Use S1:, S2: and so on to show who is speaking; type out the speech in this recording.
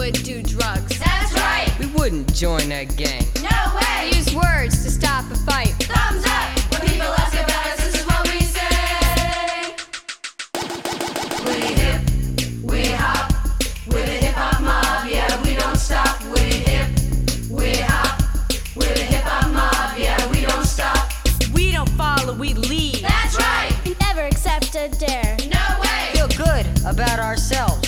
S1: would do drugs.
S2: That's right.
S3: We wouldn't join a gang.
S2: No way.
S1: We use words to stop a fight.
S2: Thumbs up. When people ask about us, this is what we say. We hip, we hop, we're the hip hop mob. Yeah, we don't stop. We hip, we hop, we're the hip hop mob. Yeah, we don't stop.
S1: We don't follow, we lead.
S2: That's right.
S4: We never accept a dare.
S2: No way.
S3: Feel good about ourselves.